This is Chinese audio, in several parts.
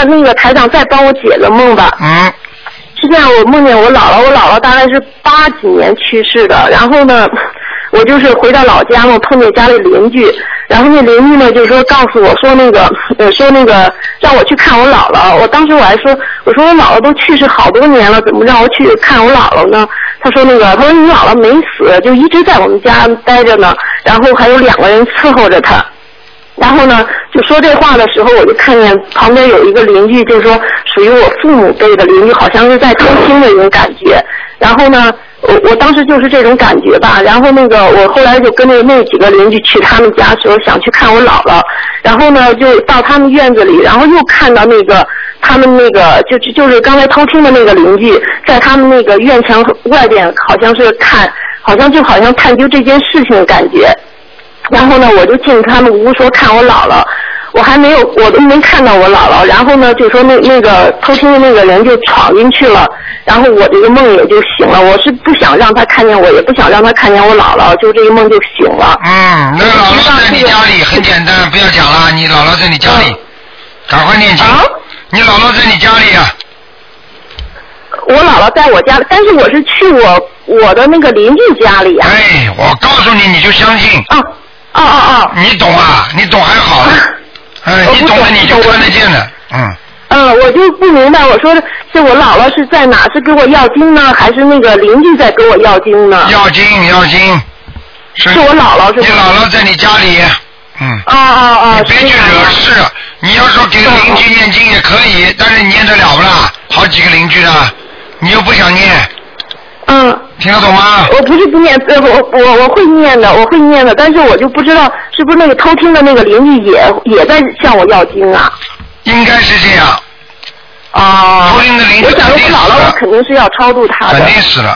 那个台长再帮我解个梦吧。是这样，我梦见我姥姥，我姥姥大概是80几年去世的，然后呢，我就是回到老家嘛，碰见家里邻居，然后那邻居呢就说告诉我说那个让我去看我姥姥，我当时我还说，我说我姥姥都去世好多年了，怎么让我去看我姥姥呢？他说你姥姥没死，就一直在我们家待着呢，然后还有2个人伺候着她。然后呢，就说这话的时候，我就看见旁边有一个邻居，就是说属于我父母辈的邻居，好像是在偷听的那种感觉。然后呢，我当时就是这种感觉吧。然后那个我后来就跟那几个邻居去他们家的时候，想去看我姥姥。然后呢，就到他们院子里，然后又看到那个他们那个就是刚才偷听的那个邻居，在他们那个院墙外边，好像是看，好像探究这件事情的感觉。然后呢，我就进他们屋说看我姥姥，我都没看到我姥姥。然后呢，就说那个偷听的那个人就闯进去了，然后我这个梦也就醒了。我是不想让他看见我，也不想让他看见我姥姥，就这个梦就醒了。 那个姥姥在你家里很简单，不要讲了，你姥姥在你家里，赶快念经。你姥姥在你家里啊？ 我姥姥在我家，但是我是去我的那个邻居家里呀。 我告诉你，你就相信。你懂啊？你懂还好。你懂了你就看得见的。 我就不明白，我说是我姥姥是在哪？是给我要经呢，还是那个邻居在给我要经呢？ 要经。 是我姥姥是吧？ 你姥姥在你家里。你别去惹事。你要说给邻居念经也可以，但是你念得了不啦？好几个邻居的，你又不想念。听得懂吗？ 我不是不念，我会念的，我会念的，但是我就不知道是不是那个偷听的那个邻居也在向我要经啊？ 应该是这样。偷听的邻居我想说我姥姥，我肯定是要超度她的。 肯定死了，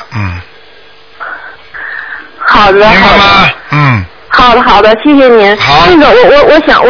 好的。 明白吗？ 好的，谢谢您。 好。 那个我想